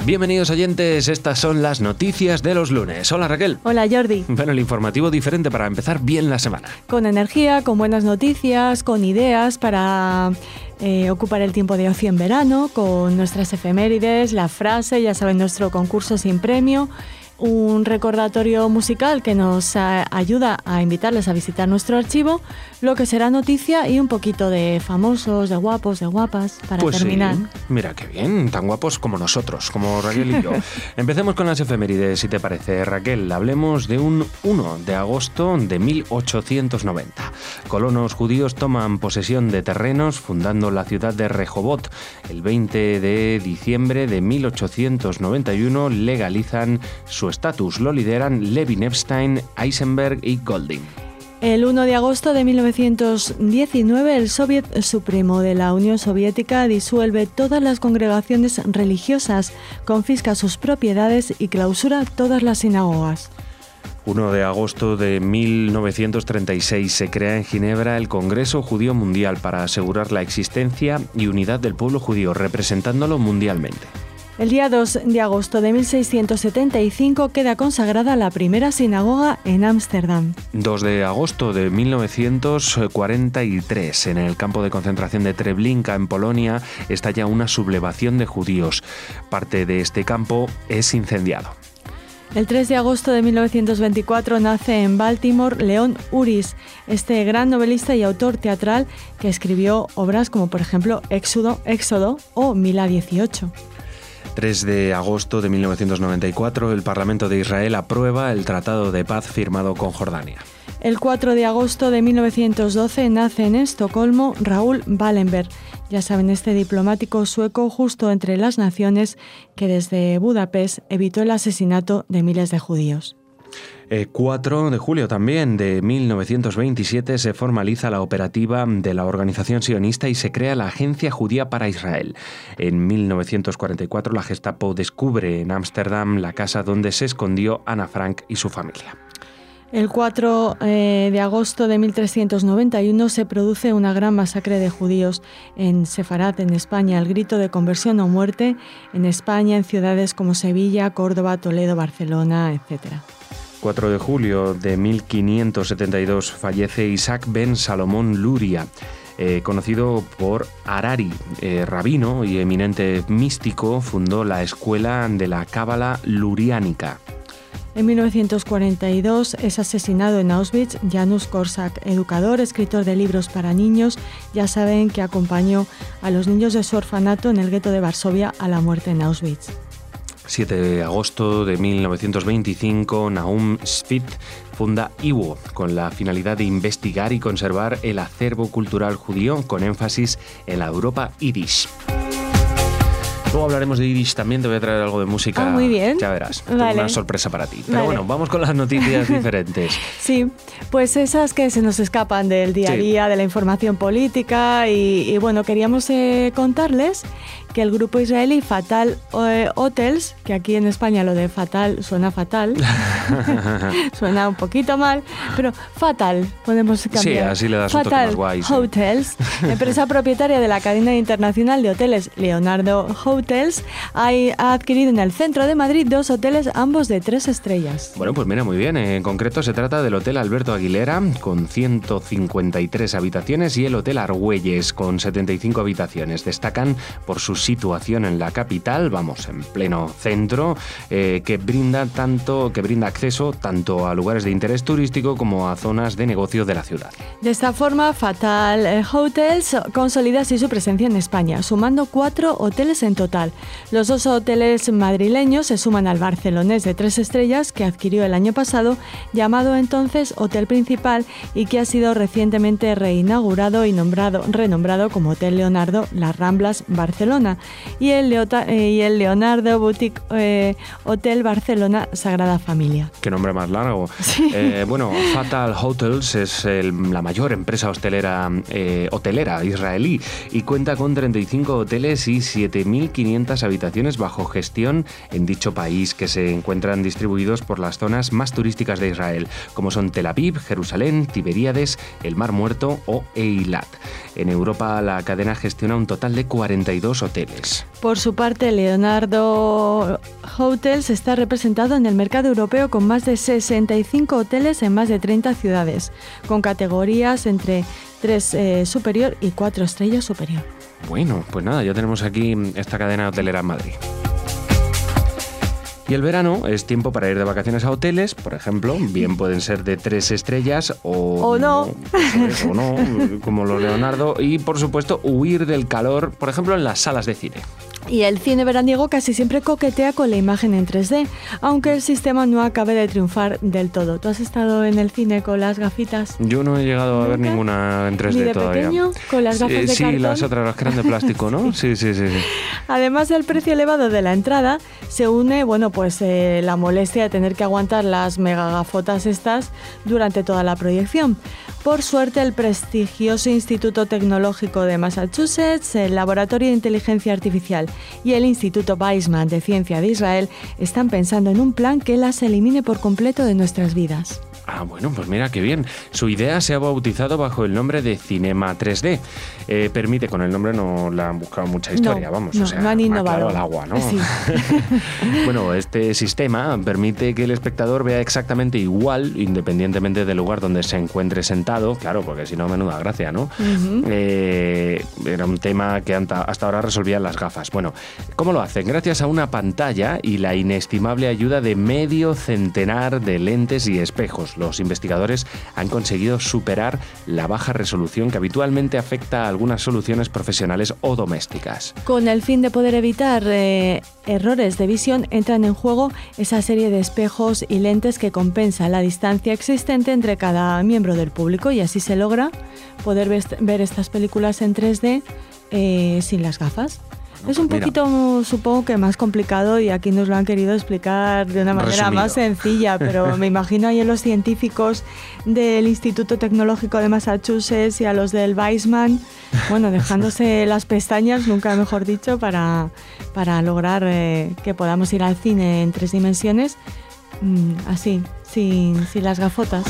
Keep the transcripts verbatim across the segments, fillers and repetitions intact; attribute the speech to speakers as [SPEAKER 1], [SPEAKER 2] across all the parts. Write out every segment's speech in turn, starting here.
[SPEAKER 1] Bienvenidos oyentes, estas son las noticias de los lunes. Hola Raquel.
[SPEAKER 2] Hola Jordi.
[SPEAKER 1] Bueno, el informativo diferente para empezar bien la semana.
[SPEAKER 2] Con energía, con buenas noticias, con ideas para eh, ocupar el tiempo de ocio en verano, con nuestras efemérides, la frase, ya saben, nuestro concurso sin premio, un recordatorio musical que nos a, ayuda a invitarles a visitar nuestro archivo, lo que será noticia y un poquito de famosos, de guapos, de guapas, para
[SPEAKER 1] pues
[SPEAKER 2] terminar.
[SPEAKER 1] Sí. Mira qué bien, tan guapos como nosotros, como Raquel y yo. Empecemos con las efemérides, si te parece, Raquel. Hablemos de un uno de agosto de mil ochocientos noventa. Colonos judíos toman posesión de terrenos fundando la ciudad de Rehobot. El veinte de diciembre de mil ochocientos noventa y uno legalizan su estatus. Lo lideran Levin Epstein, Eisenberg y Golding.
[SPEAKER 2] El uno de agosto de mil novecientos diecinueve, el Soviet Supremo de la Unión Soviética disuelve todas las congregaciones religiosas, confisca sus propiedades y clausura todas las sinagogas.
[SPEAKER 1] uno de agosto de mil novecientos treinta y seis se crea en Ginebra el Congreso Judío Mundial para asegurar la existencia y unidad del pueblo judío, representándolo mundialmente.
[SPEAKER 2] El día dos de agosto de mil seiscientos setenta y cinco queda consagrada la primera sinagoga en Ámsterdam.
[SPEAKER 1] dos de agosto de mil novecientos cuarenta y tres, en el campo de concentración de Treblinka, en Polonia, estalla una sublevación de judíos. Parte de este campo es incendiado.
[SPEAKER 2] El tres de agosto de mil novecientos veinticuatro nace en Baltimore León Uris, este gran novelista y autor teatral que escribió obras como, por ejemplo, Éxodo, Éxodo o Mila dieciocho.
[SPEAKER 1] tres de agosto de mil novecientos noventa y cuatro, el Parlamento de Israel aprueba el Tratado de Paz firmado con Jordania.
[SPEAKER 2] El cuatro de agosto de mil novecientos doce nace en Estocolmo Raúl Wallenberg, ya saben, este diplomático sueco justo entre las naciones que desde Budapest evitó el asesinato de miles de judíos.
[SPEAKER 1] El cuatro de julio también de mil novecientos veintisiete se formaliza la operativa de la organización sionista y se crea la Agencia Judía para Israel. En mil novecientos cuarenta y cuatro la Gestapo descubre en Ámsterdam la casa donde se escondió Ana Frank y su familia.
[SPEAKER 2] El cuatro de agosto de mil trescientos noventa y uno se produce una gran masacre de judíos en Sefarat, en España, el grito de conversión o muerte en España, en ciudades como Sevilla, Córdoba, Toledo, Barcelona, etcétera.
[SPEAKER 1] cuatro de julio de mil quinientos setenta y dos fallece Isaac ben Salomón Luria, eh, conocido por Harari, eh, rabino y eminente místico, fundó la escuela de la Cábala luriánica.
[SPEAKER 2] En mil novecientos cuarenta y dos es asesinado en Auschwitz Janusz Korczak, educador, escritor de libros para niños. Ya saben que acompañó a los niños de su orfanato en el gueto de Varsovia a la muerte en Auschwitz.
[SPEAKER 1] siete de agosto de mil novecientos veinticinco, Nahum Shvit funda I W O con la finalidad de investigar y conservar el acervo cultural judío con énfasis en la Europa Yiddish. Luego hablaremos de Yiddish también, te voy a traer algo de música.
[SPEAKER 2] Ah, muy bien.
[SPEAKER 1] Ya verás,
[SPEAKER 2] vale.
[SPEAKER 1] tengo una sorpresa para ti. Pero
[SPEAKER 2] vale.
[SPEAKER 1] bueno, vamos con las noticias diferentes.
[SPEAKER 2] Sí, pues esas que se nos escapan del día a día, sí. de la información política y, y bueno, queríamos eh, contarles que el grupo israelí Fatal eh, Hotels, que aquí en España lo de fatal suena fatal, suena un poquito mal, pero Fatal, podemos cambiar.
[SPEAKER 1] Sí, así le das
[SPEAKER 2] Fatal
[SPEAKER 1] un toque más guay. Sí.
[SPEAKER 2] Hotels, empresa propietaria de la cadena internacional de hoteles Leonardo Hotels, ha, ha adquirido en el centro de Madrid dos hoteles, ambos de tres estrellas.
[SPEAKER 1] Bueno, pues mira, muy bien. En concreto se trata del Hotel Alberto Aguilera, con ciento cincuenta y tres habitaciones, y el Hotel Argüelles, con setenta y cinco habitaciones. Destacan por sus situación en la capital, vamos, en pleno centro, eh, que brinda tanto, que brinda acceso tanto a lugares de interés turístico como a zonas de negocio de la ciudad.
[SPEAKER 2] De esta forma, Fatal Hotels consolida así su presencia en España, sumando cuatro hoteles en total. Los dos hoteles madrileños se suman al barcelonés de tres estrellas que adquirió el año pasado, llamado entonces Hotel Principal, y que ha sido recientemente reinaugurado y nombrado, renombrado como Hotel Leonardo Las Ramblas Barcelona, y el, Leota, eh, y el Leonardo Boutique eh, Hotel Barcelona Sagrada Familia.
[SPEAKER 1] Qué nombre más largo. Sí. Eh, bueno, Fatal Hotels es el, la mayor empresa hostelera, eh, hotelera israelí y cuenta con treinta y cinco hoteles y siete mil quinientas habitaciones bajo gestión en dicho país, que se encuentran distribuidos por las zonas más turísticas de Israel, como son Tel Aviv, Jerusalén, Tiberíades, el Mar Muerto o Eilat. En Europa, la cadena gestiona un total de cuarenta y dos hoteles. hoteles.
[SPEAKER 2] Por su parte, Leonardo Hotels está representado en el mercado europeo con más de sesenta y cinco hoteles en más de treinta ciudades, con categorías entre tres eh, superior y cuatro estrellas superior.
[SPEAKER 1] Bueno, pues nada, ya tenemos aquí esta cadena hotelera en Madrid. Y el verano es tiempo para ir de vacaciones a hoteles, por ejemplo, bien pueden ser de tres estrellas o,
[SPEAKER 2] o no,
[SPEAKER 1] no o no, como los Leonardo, y por supuesto huir del calor, por ejemplo, en las salas de cine.
[SPEAKER 2] Y el cine veraniego casi siempre coquetea con la imagen en tres D, aunque el sistema no acabe de triunfar del todo. ¿Tú has estado en el cine con las gafitas?
[SPEAKER 1] Yo no he llegado a ver
[SPEAKER 2] ¿Nunca?
[SPEAKER 1] Ninguna en tres D
[SPEAKER 2] ¿Ni de
[SPEAKER 1] todavía.
[SPEAKER 2] Pequeño, con las gafas
[SPEAKER 1] sí,
[SPEAKER 2] de
[SPEAKER 1] sí,
[SPEAKER 2] cartón?
[SPEAKER 1] las otras, las que eran de plástico, ¿no? Sí, sí, sí, sí.
[SPEAKER 2] Además del precio elevado de la entrada, se une, bueno, pues eh, la molestia de tener que aguantar las megagafotas estas durante toda la proyección. Por suerte, el prestigioso Instituto Tecnológico de Massachusetts, el Laboratorio de Inteligencia Artificial y el Instituto Weizmann de Ciencia de Israel están pensando en un plan que las elimine por completo de nuestras vidas.
[SPEAKER 1] Ah, bueno, pues mira qué bien. Su idea se ha bautizado bajo el nombre de Cinema tres D. Eh, permite, con el nombre no la han buscado mucha historia,
[SPEAKER 2] no,
[SPEAKER 1] vamos,
[SPEAKER 2] no,
[SPEAKER 1] o sea,
[SPEAKER 2] no han innovado.
[SPEAKER 1] Al agua, ¿no?
[SPEAKER 2] Sí.
[SPEAKER 1] Bueno, este sistema permite que el espectador vea exactamente igual, independientemente del lugar donde se encuentre sentado, claro, porque si no, menuda gracia, ¿no? Uh-huh. Eh, era un tema que hasta ahora resolvían las gafas. Bueno, ¿cómo lo hacen? Gracias a una pantalla y la inestimable ayuda de medio centenar de lentes y espejos. Los investigadores han conseguido superar la baja resolución que habitualmente afecta a algunas soluciones profesionales o domésticas.
[SPEAKER 2] Con el fin de poder evitar eh, errores de visión, entran en juego esa serie de espejos y lentes que compensa la distancia existente entre cada miembro del público, y así se logra poder ver estas películas en tres D eh, sin las gafas. Es un poquito, Mira. supongo que más complicado, y aquí nos lo han querido explicar de una manera
[SPEAKER 1] Resumido.
[SPEAKER 2] más sencilla, pero me imagino ahí a los científicos del Instituto Tecnológico de Massachusetts y a los del Weizmann, bueno, dejándose las pestañas, nunca mejor dicho, para, para lograr eh, que podamos ir al cine en tres dimensiones, mmm, así, sin, sin las gafotas.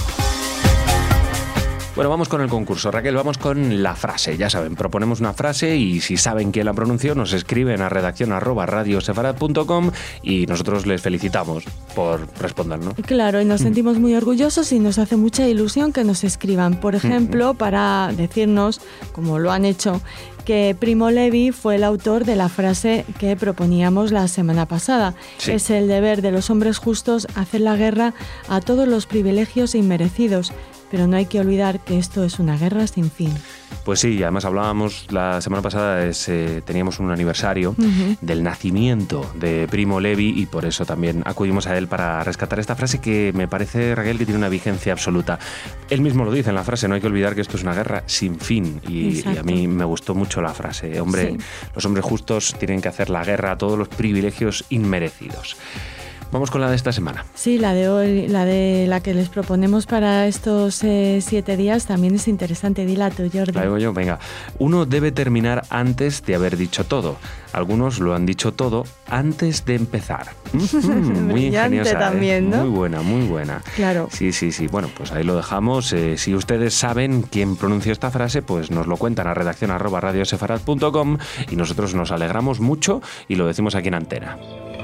[SPEAKER 1] Bueno, vamos con el concurso. Raquel, vamos con la frase. Ya saben, proponemos una frase y si saben quién la pronunció, nos escriben a redacción arroba radiosefarad punto com y nosotros les felicitamos por responder, ¿no?
[SPEAKER 2] Claro, y nos sentimos muy orgullosos y nos hace mucha ilusión que nos escriban. Por ejemplo, para decirnos, como lo han hecho, que Primo Levi fue el autor de la frase que proponíamos la semana pasada. Sí. Es el deber de los hombres justos hacer la guerra a todos los privilegios inmerecidos. Pero no hay que olvidar que esto es una guerra sin fin.
[SPEAKER 1] Pues sí, además hablábamos la semana pasada, es, eh, teníamos un aniversario uh-huh. del nacimiento de Primo Levi y por eso también acudimos a él para rescatar esta frase que me parece, Raquel, que tiene una vigencia absoluta. Él mismo lo dice en la frase, no hay que olvidar que esto es una guerra sin fin y, y a mí me gustó mucho la frase. Hombre, sí. Los hombres justos tienen que hacer la guerra a todos los privilegios inmerecidos. Vamos con la de esta semana.
[SPEAKER 2] Sí, la de hoy, la de la que les proponemos para estos eh, siete días también es interesante. Dila tú, Jordi.
[SPEAKER 1] La digo yo, venga. Uno debe terminar antes de haber dicho todo. Algunos lo han dicho todo antes de empezar. Mm, muy ingeniosa,
[SPEAKER 2] también,
[SPEAKER 1] ¿eh?
[SPEAKER 2] ¿no?
[SPEAKER 1] Muy buena, muy buena.
[SPEAKER 2] Claro.
[SPEAKER 1] Sí, sí, sí. Bueno, pues ahí lo dejamos. Eh, si ustedes saben quién pronunció esta frase, pues nos lo cuentan a redacción arroba radiosefarad punto com y nosotros nos alegramos mucho y lo decimos aquí en antena.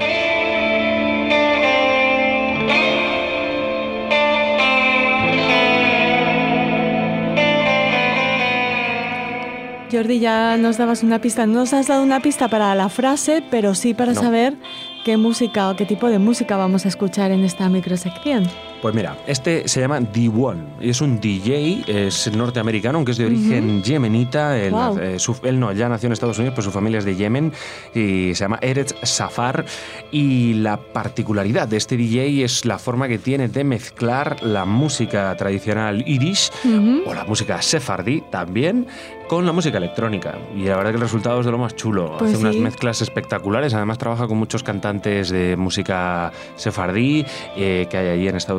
[SPEAKER 2] Jordi, ya nos dabas una pista. No nos has dado una pista para la frase, pero sí para no. saber qué música o qué tipo de música vamos a escuchar en esta microsección.
[SPEAKER 1] Pues mira, este se llama D uno y es un D J, es norteamericano, aunque es de origen uh-huh. yemenita. Él,
[SPEAKER 2] wow.
[SPEAKER 1] eh, su, él no, ya nació en Estados Unidos, pero su familia es de Yemen y se llama Eretz Safar. Y la particularidad de este D J es la forma que tiene de mezclar la música tradicional yiddish uh-huh. o la música sefardí también con la música electrónica. Y la verdad que el resultado es de lo más chulo.
[SPEAKER 2] Pues
[SPEAKER 1] Hace
[SPEAKER 2] sí.
[SPEAKER 1] unas mezclas espectaculares. Además trabaja con muchos cantantes de música sefardí eh, que hay allí en Estados Unidos.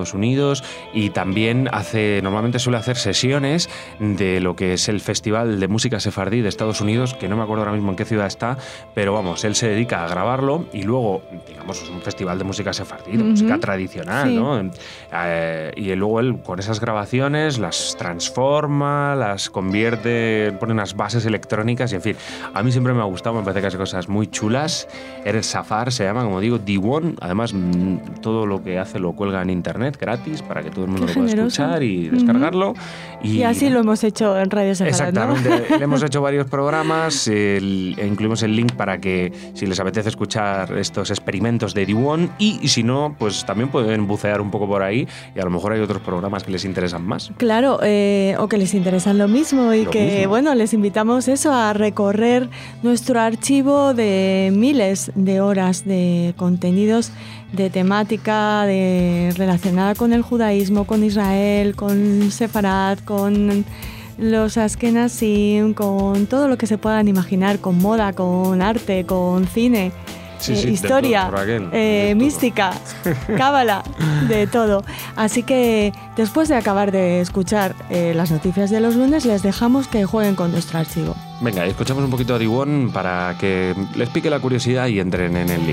[SPEAKER 1] Estados Unidos, y también hace, normalmente suele hacer sesiones de lo que es el Festival de Música Sefardí de Estados Unidos, que no me acuerdo ahora mismo en qué ciudad está, pero vamos, él se dedica a grabarlo y luego, digamos, es un festival de música sefardí, de uh-huh. música tradicional, sí. ¿no? Eh, y luego él con esas grabaciones las transforma, las convierte, pone unas bases electrónicas y en fin, a mí siempre me ha gustado, me parece que hace cosas muy chulas. Eres Safar se llama, como digo, D uno, además todo lo que hace lo cuelga en internet gratis para que todo el mundo Qué lo pueda generoso. escuchar y descargarlo.
[SPEAKER 2] Uh-huh. Y, y así lo hemos hecho en Radio Sefardí.
[SPEAKER 1] Exactamente, ¿no? Le hemos hecho varios programas, el, incluimos el link para que si les apetece escuchar estos experimentos de D uno, y, y si no, pues también pueden bucear un poco por ahí y a lo mejor hay otros programas que les interesan más.
[SPEAKER 2] Claro, eh, o que les interesan lo mismo y
[SPEAKER 1] lo
[SPEAKER 2] que,
[SPEAKER 1] mismo.
[SPEAKER 2] bueno, les invitamos eso a recorrer nuestro archivo de miles de horas de contenidos de temática de, relacionada con el judaísmo, con Israel, con Sefarad, con los Ashkenazim, con todo lo que se puedan imaginar, con moda, con arte, con cine.
[SPEAKER 1] Sí,
[SPEAKER 2] eh,
[SPEAKER 1] sí,
[SPEAKER 2] historia,
[SPEAKER 1] todo, Raquel,
[SPEAKER 2] eh, mística, cábala, de todo. Así que después de acabar de escuchar eh, las noticias de los lunes, les dejamos que jueguen con nuestro archivo.
[SPEAKER 1] Venga, escuchamos un poquito a D uno para que les pique la curiosidad y entren en el link.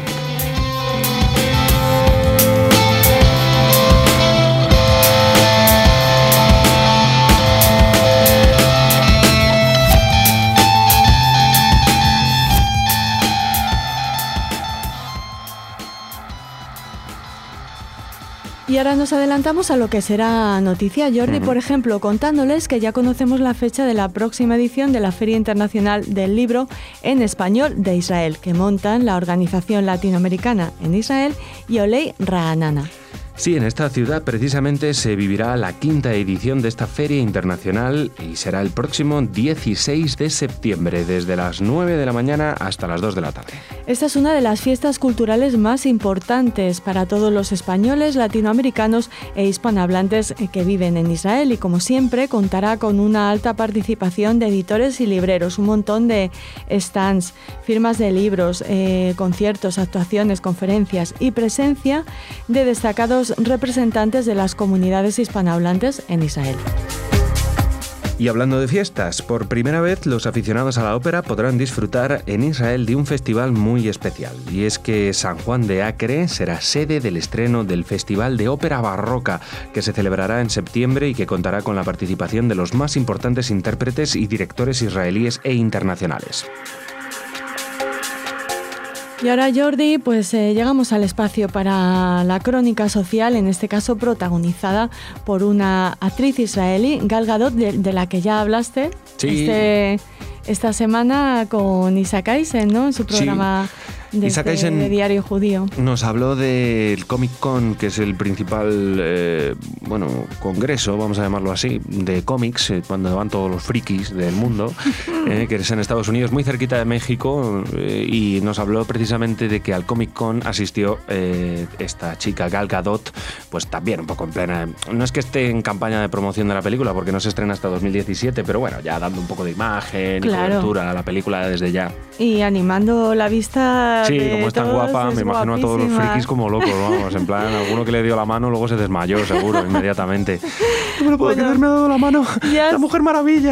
[SPEAKER 2] Y ahora nos adelantamos a lo que será noticia, Jordi, uh-huh. por ejemplo, contándoles que ya conocemos la fecha de la próxima edición de la Feria Internacional del Libro en Español de Israel, que montan la Organización Latinoamericana en Israel y Olei Ra'anana.
[SPEAKER 1] Sí, en esta ciudad precisamente se vivirá la quinta edición de esta feria internacional y será el próximo dieciséis de septiembre, desde las nueve de la mañana hasta las dos de la tarde.
[SPEAKER 2] Esta es una de las fiestas culturales más importantes para todos los españoles, latinoamericanos e hispanohablantes que viven en Israel y, como siempre, contará con una alta participación de editores y libreros, un montón de stands, firmas de libros, eh, conciertos, actuaciones, conferencias y presencia de destacados representantes de las comunidades hispanohablantes en Israel.
[SPEAKER 1] Y hablando de fiestas, por primera vez los aficionados a la ópera podrán disfrutar en Israel de un festival muy especial. Y es que San Juan de Acre será sede del estreno del Festival de Ópera Barroca, que se celebrará en septiembre y que contará con la participación de los más importantes intérpretes y directores israelíes e internacionales.
[SPEAKER 2] Y ahora, Jordi, pues eh, llegamos al espacio para la crónica social, en este caso protagonizada por una actriz israelí, Gal Gadot, de, de la que ya hablaste
[SPEAKER 1] sí.
[SPEAKER 2] este, esta semana con Isaac Eisen, ¿no? En su programa sí. de,
[SPEAKER 1] Isaac
[SPEAKER 2] este,
[SPEAKER 1] Eisen
[SPEAKER 2] de Diario Judío.
[SPEAKER 1] Nos habló del Comic Con, que es el principal eh, bueno, congreso, vamos a llamarlo así, de cómics, eh, cuando van todos los frikis del mundo, eh, que es en Estados Unidos, muy cerquita de México, eh, y nos habló precisamente de que al Comic Con asistió eh, esta chica Gal Gadot, pues también un poco en plena, no es que esté en campaña de promoción de la película porque no se estrena hasta dos mil diecisiete, pero bueno, ya dando un poco de imagen claro. y cobertura a la película desde ya.
[SPEAKER 2] Y animando la vista.
[SPEAKER 1] Sí,
[SPEAKER 2] de
[SPEAKER 1] como es tan guapa, me imagino a todos los frikis como locos, vamos, en plan, alguno que le dio la mano luego se desmayó, seguro, inmediatamente. No me lo puedo bueno, creer, me ha dado la mano, ya... la Mujer Maravilla.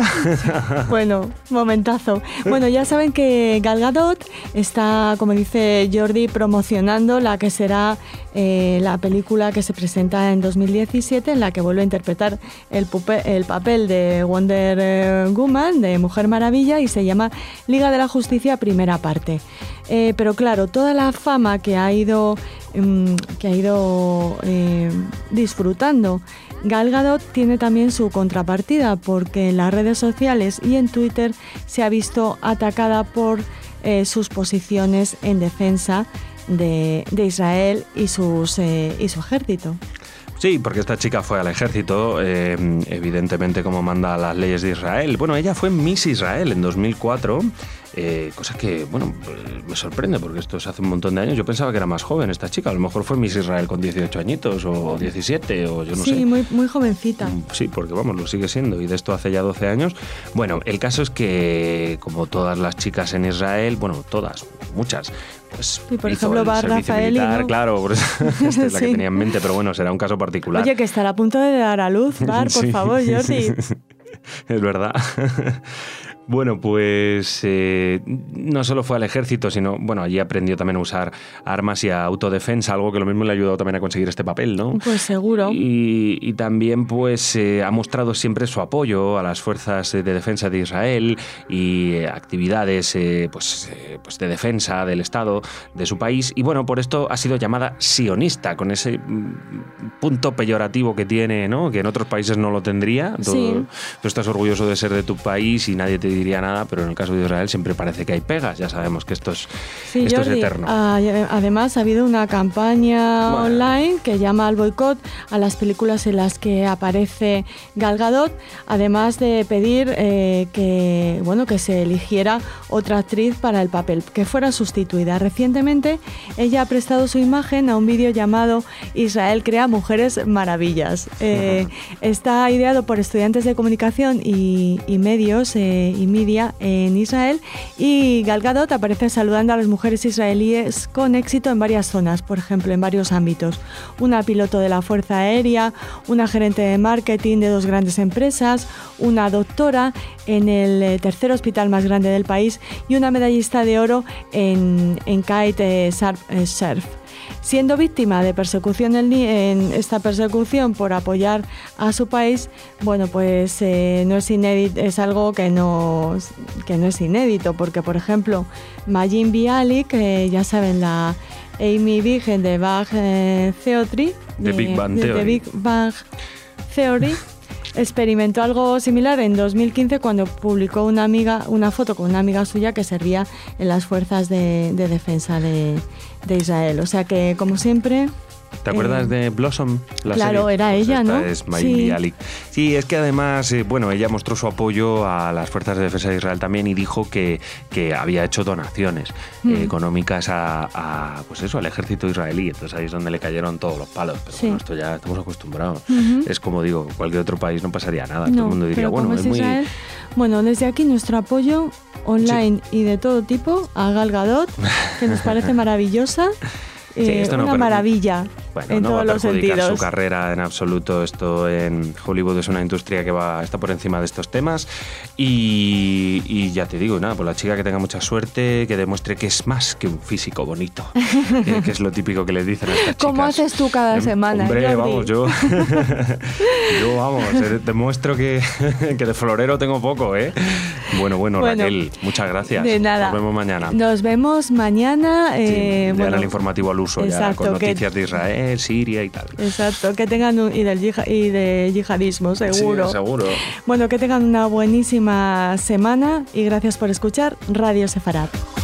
[SPEAKER 2] Bueno, momentazo. Bueno, ya saben que Gal Gadot está, como dice Jordi, promocionando la que será eh, la película que se presenta en dos mil diecisiete, en la que vuelve a interpretar el, pupe, el papel de Wonder Woman, de Mujer Maravilla, y se llama Liga de la Justicia, primera parte. Eh, pero claro, toda la fama que ha ido, um, que ha ido eh, disfrutando Gal Gadot tiene también su contrapartida, porque en las redes sociales y en Twitter se ha visto atacada por eh, sus posiciones en defensa de, de Israel y, sus, eh, y su ejército.
[SPEAKER 1] Sí, porque esta chica fue al ejército, eh, evidentemente como manda las leyes de Israel. Bueno, ella fue Miss Israel en dos mil cuatro, eh, cosa que, bueno, me sorprende porque esto es hace un montón de años. Yo pensaba que era más joven esta chica, a lo mejor fue Miss Israel con dieciocho añitos o diecisiete o yo no
[SPEAKER 2] sí,
[SPEAKER 1] sé.
[SPEAKER 2] Sí, muy, muy jovencita.
[SPEAKER 1] Sí, porque vamos, lo sigue siendo y de esto hace ya doce años. Bueno, el caso es que como todas las chicas en Israel, bueno, todas, muchas, pues,
[SPEAKER 2] y por
[SPEAKER 1] hizo
[SPEAKER 2] ejemplo
[SPEAKER 1] el
[SPEAKER 2] va
[SPEAKER 1] servicio
[SPEAKER 2] Rafael
[SPEAKER 1] militar,
[SPEAKER 2] y no.
[SPEAKER 1] claro, por eso, esta es la
[SPEAKER 2] Sí.
[SPEAKER 1] que tenía en mente, pero bueno, será un caso particular.
[SPEAKER 2] Oye, que estará a punto de dar a luz, Bar, por
[SPEAKER 1] Sí.
[SPEAKER 2] favor, Jordi.
[SPEAKER 1] Es verdad. Bueno, pues eh, no solo fue al ejército, sino, bueno, allí aprendió también a usar armas y a autodefensa, algo que lo mismo le ha ayudado también a conseguir este papel, ¿no?
[SPEAKER 2] Pues seguro.
[SPEAKER 1] Y, y también, pues, eh, ha mostrado siempre su apoyo a las fuerzas de defensa de Israel y eh, actividades, eh, pues, eh, pues, de defensa del Estado de su país. Y bueno, por esto ha sido llamada sionista, con ese mm, punto peyorativo que tiene, ¿no? Que en otros países no lo tendría. Tú,
[SPEAKER 2] Sí.
[SPEAKER 1] tú estás orgulloso de ser de tu país y nadie te diría nada, pero en el caso de Israel siempre parece que hay pegas. Ya sabemos que esto es,
[SPEAKER 2] Sí,
[SPEAKER 1] esto
[SPEAKER 2] Jordi,
[SPEAKER 1] es eterno.
[SPEAKER 2] ah, además ha habido una campaña
[SPEAKER 1] Bueno.
[SPEAKER 2] online que llama al boicot a las películas en las que aparece Gal Gadot, además de pedir eh, que, bueno, que se eligiera otra actriz para el papel, que fuera sustituida. Recientemente ella ha prestado su imagen a un vídeo llamado Israel crea mujeres maravillas. Eh, está ideado por estudiantes de comunicación y, y medios eh, y media en Israel, y Gal Gadot aparece saludando a las mujeres israelíes con éxito en varias zonas, por ejemplo en varios ámbitos. Una piloto de la Fuerza Aérea, una gerente de marketing de dos grandes empresas, una doctora en el eh, tercer hospital más grande del país y una medallista de oro en, en kite eh, surf, eh, surf. Siendo víctima de persecución en, en esta persecución por apoyar a su país, bueno, pues eh, no es inédito, es algo que no, que no es inédito, porque por ejemplo Mayim Bialik, que ya saben, la Amy Virgen de Bang eh, Theory,
[SPEAKER 1] The Big Bang
[SPEAKER 2] de, de
[SPEAKER 1] Theory.
[SPEAKER 2] Big Bang Theory, experimentó algo similar en dos mil quince cuando publicó una amiga, una foto con una amiga suya que servía en las fuerzas de, de defensa de, de Israel. O sea que, como siempre...
[SPEAKER 1] ¿Te acuerdas
[SPEAKER 2] eh,
[SPEAKER 1] de Blossom? La
[SPEAKER 2] claro,
[SPEAKER 1] serie?
[SPEAKER 2] era
[SPEAKER 1] Pues
[SPEAKER 2] ella,
[SPEAKER 1] esta
[SPEAKER 2] ¿no?
[SPEAKER 1] es Mayim
[SPEAKER 2] Sí.
[SPEAKER 1] Bialik. Sí, es que además, eh, bueno, ella mostró su apoyo a las fuerzas de defensa de Israel también y dijo que, que había hecho donaciones
[SPEAKER 2] Mm.
[SPEAKER 1] eh, económicas a, a, pues eso, al ejército israelí. Entonces ahí es donde le cayeron todos los palos. Pero
[SPEAKER 2] Sí.
[SPEAKER 1] bueno, esto ya estamos acostumbrados.
[SPEAKER 2] Ujú.
[SPEAKER 1] Es como digo, cualquier otro país no pasaría nada.
[SPEAKER 2] No,
[SPEAKER 1] Todo el mundo diría,
[SPEAKER 2] pero
[SPEAKER 1] bueno,
[SPEAKER 2] como
[SPEAKER 1] es
[SPEAKER 2] es
[SPEAKER 1] muy...
[SPEAKER 2] Israel, bueno, desde aquí nuestro apoyo online y de todo tipo a Gal Gadot, que nos parece maravillosa.
[SPEAKER 1] Sí,
[SPEAKER 2] eh,
[SPEAKER 1] esto no
[SPEAKER 2] una
[SPEAKER 1] per-
[SPEAKER 2] maravilla
[SPEAKER 1] Bueno,
[SPEAKER 2] en
[SPEAKER 1] no va a
[SPEAKER 2] todos los
[SPEAKER 1] perjudicar
[SPEAKER 2] sentidos.
[SPEAKER 1] su carrera en absoluto. Esto en Hollywood es una industria que va está por encima de estos temas y, y ya te digo, nada, pues la chica que tenga mucha suerte, que demuestre que es más que un físico bonito, eh, que es lo típico que les dicen a estas chicas.
[SPEAKER 2] ¿Cómo haces tú cada
[SPEAKER 1] Em,
[SPEAKER 2] semana,
[SPEAKER 1] Hombre,
[SPEAKER 2] Jordi?
[SPEAKER 1] vamos, yo, yo vamos, eh, demuestro que, que de florero tengo poco, ¿eh? Bueno, bueno,
[SPEAKER 2] Bueno,
[SPEAKER 1] Raquel, muchas gracias.
[SPEAKER 2] De nada.
[SPEAKER 1] Nos vemos mañana.
[SPEAKER 2] Nos vemos mañana.
[SPEAKER 1] Sí,
[SPEAKER 2] eh,
[SPEAKER 1] ya
[SPEAKER 2] bueno,
[SPEAKER 1] en el informativo al uso, ya
[SPEAKER 2] exacto,
[SPEAKER 1] con
[SPEAKER 2] que-
[SPEAKER 1] noticias de Israel, Siria y tal.
[SPEAKER 2] Exacto, que tengan un, y del yija- y de yihadismo, seguro.
[SPEAKER 1] Sí, seguro.
[SPEAKER 2] Bueno, que tengan una buenísima semana y gracias por escuchar Radio Sefarad.